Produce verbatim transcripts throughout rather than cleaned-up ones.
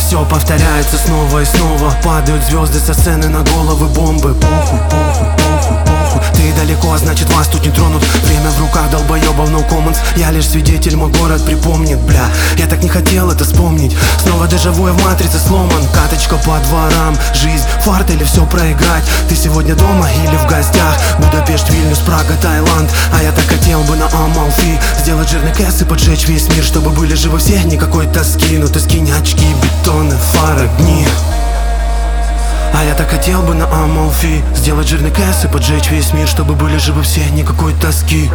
все повторяется снова и снова. Падают звезды со сцены на головы, бомбы. Похуй, похуй, похуй, похуй. Ты далеко, а значит вас тут не тронут. Время в руках долбоебов, no comments. Я лишь свидетель, мой город припомнит. Бля, я так не хотел это вспомнить. Снова дежавю, я в матрице сломан. Каточка по дворам, жизнь, фарт или все проиграть. Ты сегодня дома или в гостях? Будапешт, Вильнюс, Прага, Таиланд. А я так хотел бы на Амалфи сделать жирный кэс и поджечь весь мир, чтобы были живы все, никакой тоски. Но ты скинь очки, бетоны, фары, гни. А я так хотел бы на Амалфи сделать жирный кэс и поджечь весь мир, чтобы были живы все, никакой тоски.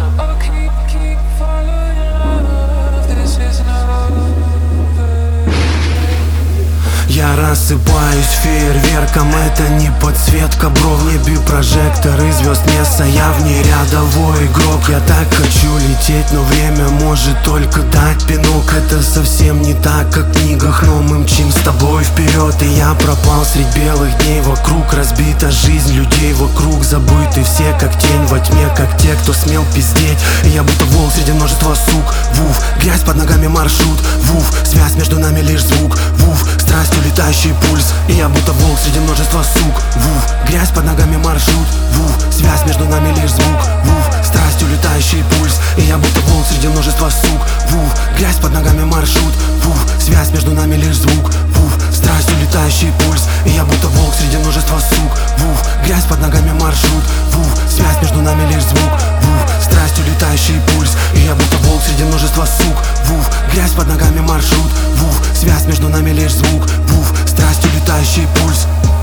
Я рассыпаюсь фейерверком, это не подсветка, бро. В небе прожекторы, звезд места, я в ней рядовой игрок. Я так хочу лететь, но время может только дать пинок. Это совсем не так, как в книгах, но мы мчим с тобой вперед. И я пропал средь белых дней, вокруг разбита жизнь людей, вокруг забыты все, как тень во тьме, как те, кто смел пиздеть. И я будто волк среди множества сук. Вуф, грязь под ногами, маршрут. Вуф, связь между нами лишь звук. Вуф, страсть, улетающий пульс. И я будто волк среди множества сук. Вуф, грязь под ногами, маршрут. Вуф, связь между нами лишь звук. Вуф, страсть, улетающий пульс. И я будто волк среди множества сук. Вуф, грязь под ногами, маршрут. Вуф, связь между нами лишь звук. Вуф, страсть, улетающий пульс. И я будто волк среди множества сук. Вуф, грязь под ногами, маршрут. Вуф, связь между нами лишь звук. Вуф, страсть, улетающий пульс. И я будто волк среди множества сук. Вуф, грязь под ногами, маршрут. Вуф, связь между нами лишь звук. Вуф, страсть, улетающий пульс.